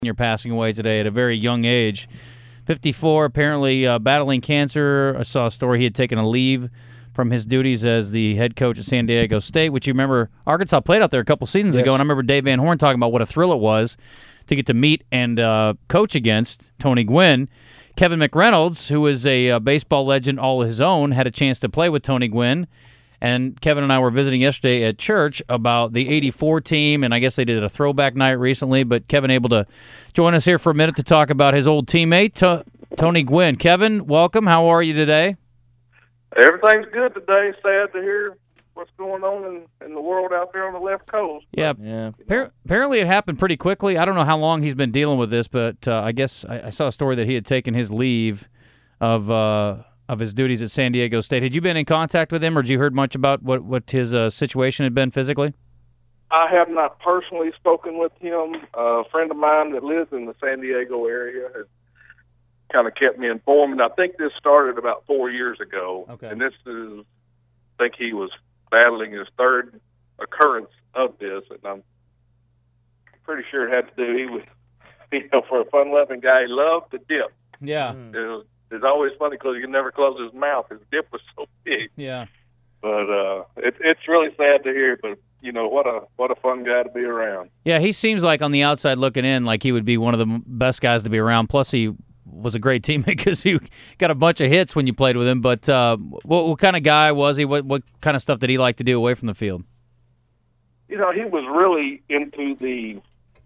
You're passing away today at a very young age. 54, apparently battling cancer. I saw a story he had taken a leave from his duties as the head coach at San Diego State, which you remember Arkansas played out there a couple seasons ago, and I remember Dave Van Horn talking about what a thrill it was to get to meet and coach against Tony Gwynn. Kevin McReynolds, who is a baseball legend all his own, had a chance to play with Tony Gwynn. And Kevin and I were visiting yesterday at church about the 84 team, and I guess they did a throwback night recently, but Kevin able to join us here for a minute to talk about his old teammate, Tony Gwynn. Kevin, welcome. How are you today? Everything's good today. Sad to hear what's going on in the world out there on the left coast. Yeah. Apparently it happened pretty quickly. I don't know how long he's been dealing with this, but I guess I saw a story that he had taken his leave of his duties at San Diego State. Had you been in contact with him, or had you heard much about what his situation had been physically? I have not personally spoken with him. A friend of mine that lives in the San Diego area has kind of kept me informed, and I think this started about 4 years ago. Okay. And this is, I think he was battling his third occurrence of this, and I'm pretty sure it had to do, he was, for a fun-loving guy, he loved to dip. Yeah. It's always funny because he could never close his mouth. His dip was so big. Yeah. But it's really sad to hear. But what a fun guy to be around. Yeah, he seems like on the outside looking in, like he would be one of the best guys to be around. Plus, he was a great teammate because he got a bunch of hits when you played with him. But what kind of guy was he? What kind of stuff did he like to do away from the field? He was really into the.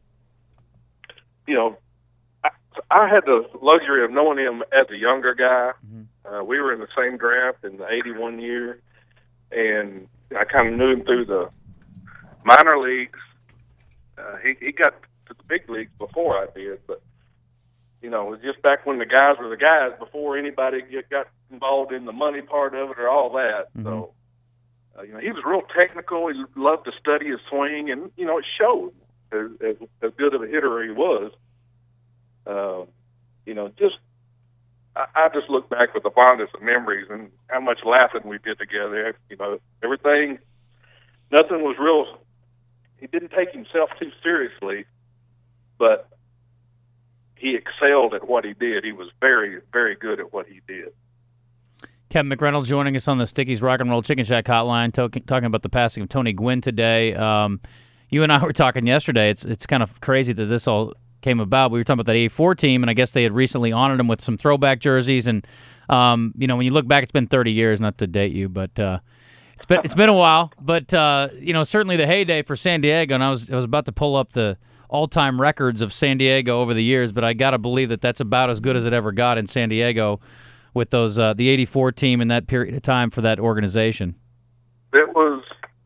I had the luxury of knowing him as a younger guy. Mm-hmm. We were in the same draft in the 81 year, and I kind of knew him through the minor leagues. He got to the big leagues before I did, but, it was just back when the guys were the guys, before anybody got involved in the money part of it or all that. Mm-hmm. So, he was real technical. He loved to study his swing, and, it showed as good of a hitter he was. I just look back with the fondest of memories and how much laughing we did together. Everything, nothing was real. He didn't take himself too seriously, but he excelled at what he did. He was very, very good at what he did. Kevin McReynolds joining us on the Sticky's Rock and Roll Chicken Shack hotline, talking about the passing of Tony Gwynn today. You and I were talking yesterday. It's kind of crazy that this all came about. We were talking about that 84 team, and I guess they had recently honored him with some throwback jerseys. And when you look back, it's been 30 years, not to date you, but it's been a while. But certainly the heyday for San Diego. And I was about to pull up the all-time records of San Diego over the years, but I got to believe that that's about as good as it ever got in San Diego with those the 84 team in that period of time for that organization. It was,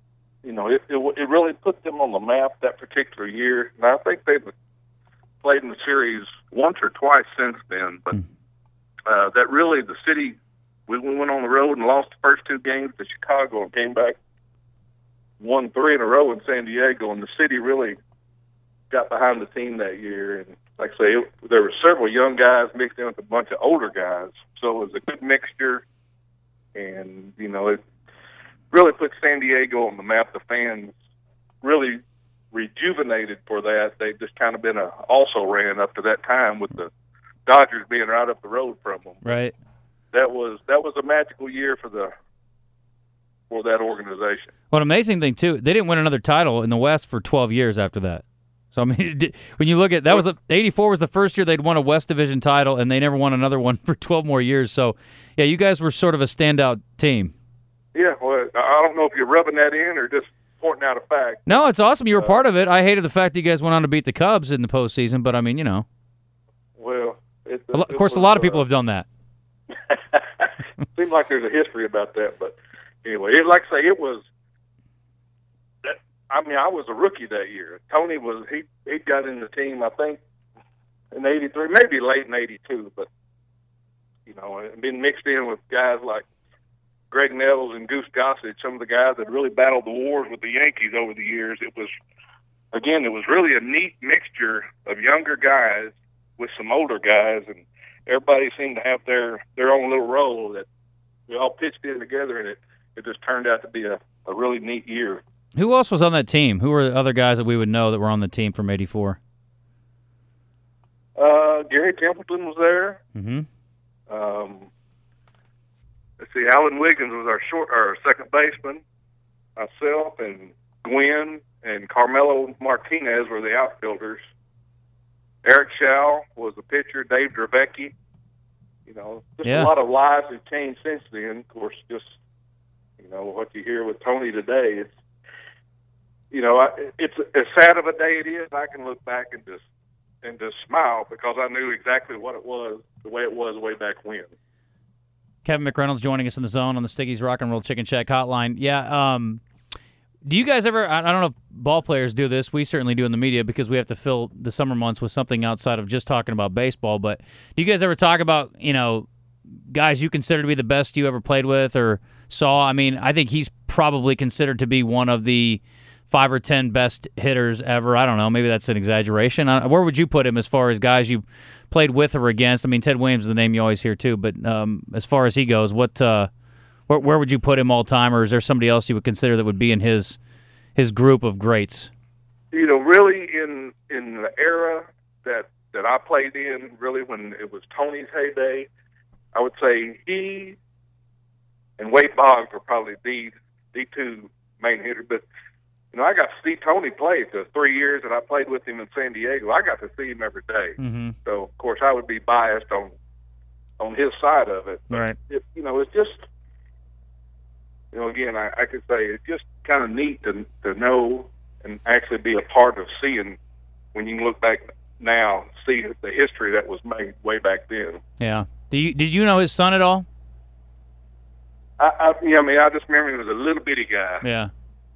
it really put them on the map that particular year, and I think they've played in the series once or twice since then, but that really, the city, we went on the road and lost the first two games to Chicago and came back, won 3 in a row in San Diego, and the city really got behind the team that year. And like I say, there were several young guys mixed in with a bunch of older guys, so it was a good mixture, and, it really put San Diego on the map. The fans really rejuvenated for that. They've just kind of been a also-ran up to that time with the Dodgers being right up the road from them. Right. That was a magical year for that organization. Well, an amazing thing too, they didn't win another title in the West for 12 years after that. So I mean, when you look at that, 84 was the first year they'd won a West Division title, and they never won another one for 12 more years. So yeah, you guys were sort of a standout team. Yeah, well, I don't know if you're rubbing that in or just pointing out a fact. No, it's awesome. You were part of it. I hated the fact that you guys went on to beat the Cubs in the postseason, but I mean, Well, of course, a lot of people have done that. Seems like there's a history about that, but anyway, like I say, it was. I was a rookie that year. Tony he got in the team, I think, in '83, maybe late in '82, but been mixed in with guys like Greg Nevels and Goose Gossage, some of the guys that really battled the wars with the Yankees over the years. It was really a neat mixture of younger guys with some older guys, and everybody seemed to have their own little role that we all pitched in together, and it just turned out to be a really neat year. Who else was on that team? Who were the other guys that we would know that were on the team from '84? Gary Templeton was there. Mm-hmm. Let's see, Alan Wiggins was our second baseman. Myself and Gwen and Carmelo Martinez were the outfielders. Eric Schau was the pitcher. Dave Dravecki. A lot of lives have changed since then. Of course, just what you hear with Tony today. It's as sad of a day it is. I can look back and just smile because I knew exactly what it was, the way it was way back when. Kevin McReynolds joining us in the zone on the Stiggy's Rock and Roll Chicken Shack hotline. Yeah. Do you guys ever? I don't know if ball players do this. We certainly do in the media because we have to fill the summer months with something outside of just talking about baseball. But do you guys ever talk about guys you consider to be the best you ever played with or saw? I mean, I think he's probably considered to be one of the 5 or 10 best hitters ever. I don't know. Maybe that's an exaggeration. Where would you put him as far as guys you played with or against? I mean, Ted Williams is the name you always hear too. But as far as he goes, where would you put him all time, or is there somebody else you would consider that would be in his group of greats? Really in the era that I played in, really when it was Tony's heyday, I would say he and Wade Boggs were probably the two main hitters. But I got to see Tony play the 3 years that I played with him in San Diego. I got to see him every day. Mm-hmm. So of course I would be biased on his side of it. But right. It's just. Again, I could say it's just kind of neat to know and actually be a part of seeing when you look back now, see the history that was made way back then. Yeah. Did you know his son at all? I just remember he was a little bitty guy. Yeah.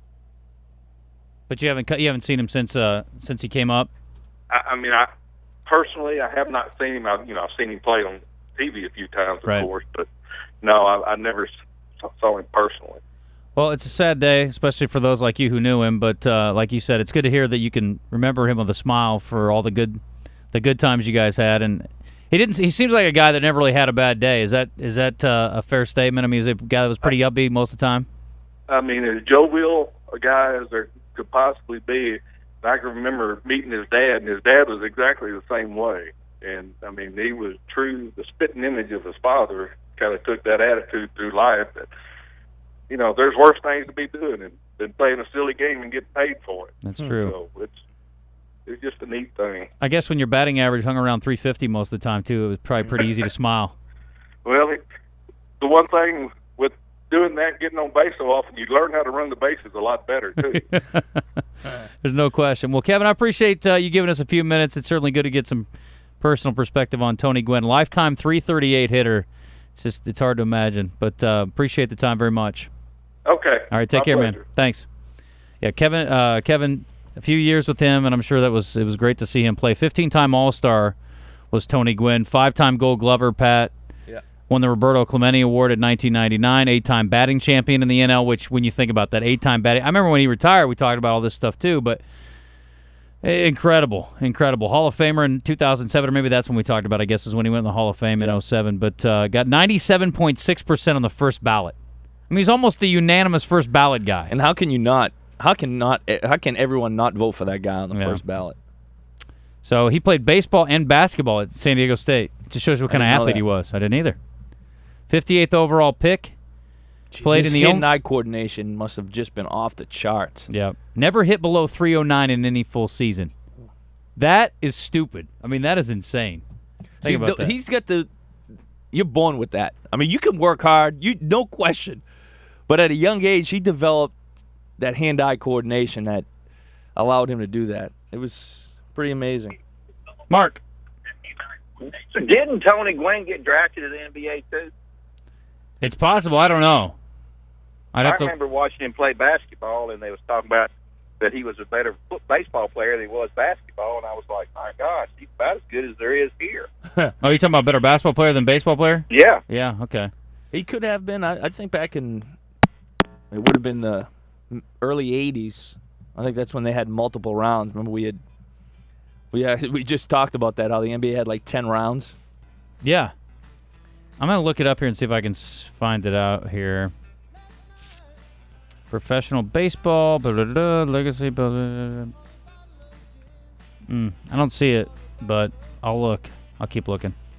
But you haven't seen him since he came up? I personally have not seen him. I've seen him play on TV a few times, of course, but no, I never saw him personally. Well, it's a sad day, especially for those like you who knew him. But like you said, it's good to hear that you can remember him with a smile for all the good times you guys had. And he seems like a guy that never really had a bad day. Is that a fair statement? I mean, is he a guy that was pretty upbeat most of the time? I mean, as jovial a guy as there could possibly be. I can remember meeting his dad, and his dad was exactly the same way. And I mean, he was true, the spitting image of his father. Kind of took that attitude through life that, there's worse things to be doing than playing a silly game and getting paid for it. That's true. So it's just a neat thing. I guess when your batting average hung around 350 most of the time, too, it was probably pretty easy to smile. Well, the one thing with doing that, getting on base so often, you learn how to run the bases a lot better, too. There's no question. Well, Kevin, I appreciate you giving us a few minutes. It's certainly good to get some personal perspective on Tony Gwynn. Lifetime 338 hitter. It's hard to imagine, but appreciate the time very much. Okay. All right, take care, pleasure. man. Thanks. Yeah, Kevin, a few years with him, and I'm sure it was great to see him play. 15-time All-Star was Tony Gwynn. 5-time Gold Glover, Pat. Yeah. Won the Roberto Clemente Award in 1999. 8-time batting champion in the NL, which when you think about that, 8-time batting. I remember when he retired, we talked about all this stuff too, but incredible. Hall of Famer in 2007, or maybe that's when we talked about, I guess, is when he went in the Hall of Fame in 2007, but got 97.6% on the first ballot. I mean, he's almost a unanimous first ballot guy. And how can everyone not vote for that guy on the first ballot? So he played baseball and basketball at San Diego State. It just shows you what kind of athlete he was. I didn't either. 58th overall pick. Played in the hand-eye coordination must have just been off the charts. Yeah. Never hit below 309 in any full season. That is stupid. I mean, that is insane. Think about that. He's got you're born with that. I mean, you can work hard, no question. But at a young age, he developed that hand-eye coordination that allowed him to do that. It was pretty amazing. Mark. So didn't Tony Gwynn get drafted to the NBA too? It's possible. I don't know. I remember watching him play basketball, and they was talking about that he was a better baseball player than he was basketball, and I was like, my gosh, he's about as good as there is here. Oh, you talking about better basketball player than baseball player? Yeah. Yeah, okay. He could have been. I think back in, it would have been the early 80s. I think that's when they had multiple rounds. Remember we just talked about that, how the NBA had like 10 rounds. Yeah. I'm going to look it up here and see if I can find it out here. Professional baseball, legacy, I don't see it, but I'll look. I'll keep looking.